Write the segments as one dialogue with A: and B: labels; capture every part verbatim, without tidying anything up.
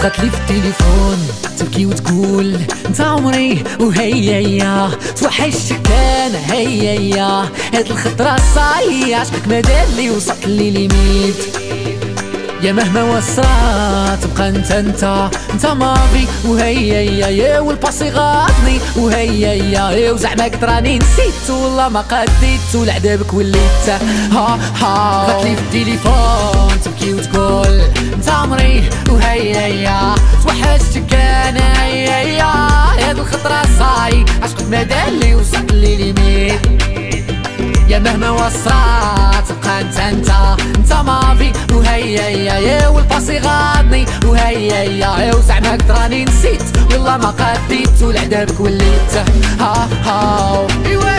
A: بقات لي في التليفون تبكي وتقول انت عمري وهي هي توحشتك انا هي هي هاد الخطرة صاي عشقك مادالي وصلت لي ليميت يا مهما وصلت تبقى انت انت انت ماضي وهي هي يا والباسي غاضني وهي هي يا وزعما قد راني نسيت والله ما قديت ولعذابك وليت ها ها بقات لي في التليفون تبكي وتقول انت عمري وهي هي توحشتك انا هي هي هاد الخطرة صاي عشقك مادالي وصلت لي ليميت يا مهما وصلت تبقى انت انت انت ماضي وهي هي يا والباسي غاضني وهي هي يا وزعما قد راني نسيت والله ما قديت ولعذابك وليت ها ها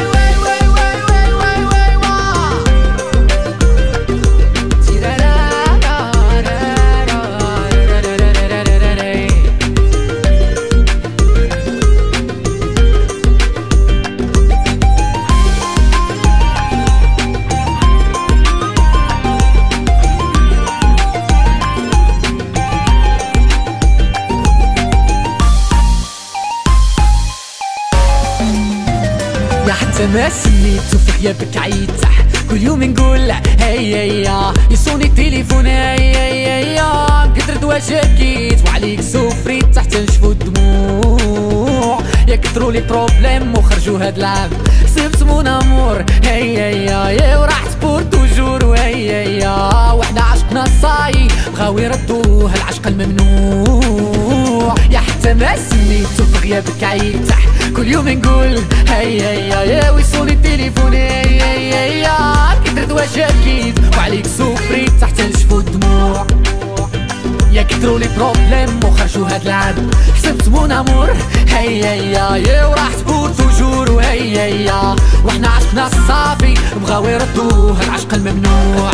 A: حتى ما سميت وفي غيابك عيطح كل يوم نقول هي هي يصوني التليفون هي هي هي قدرت واش اكيد وعليك سفريت تحت نشفو الدموع يا كثروا لي بروبليم وخرجوا هاد العام سبت مون امور هي هي يا وراحت بور توجور وهي هي وحنا عشقنا صاي بغاو يردوه العشق الممنوع يا حتى ما سميت وفي غيابك عيطح كل يوم نقول هي هي يا ويصوني التليفون هي هي هي قدرت واش اكيد وعليك سفريت تحت نشفو الدموع يا كثروا لي بروبليم وخرجوا هاد العام حسبت مون امور هي هي يا وراحت بور توجور وهي هي وحنا عشقنا الصافي بغاو يردوه العشق الممنوع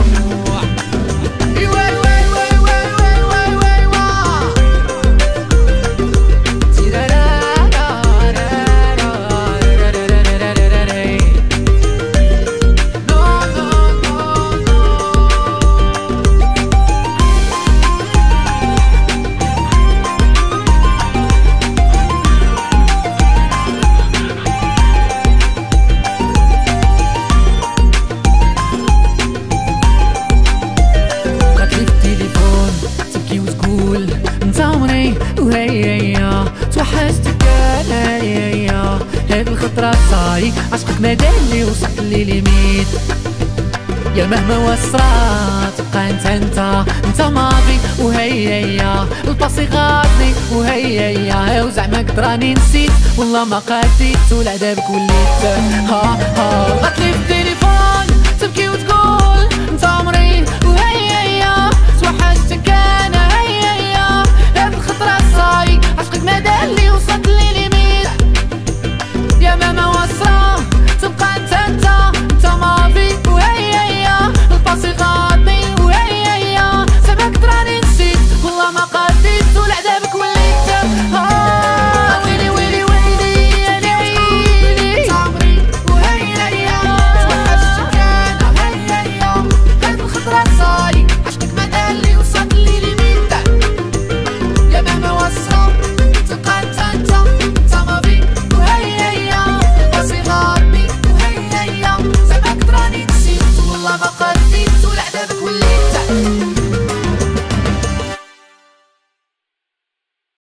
A: وهي هي توحشتك انا هي هي هاد الخطرة صاي عشقك مادالي وصلت لي ليميت يا مهما وصلت تبقى انت انت انت ماضي وهي هي الباسي غاضني وهي هي وزعما قد راني نسيت والله ما قديت ولعذابك وليت ها ها بقات لي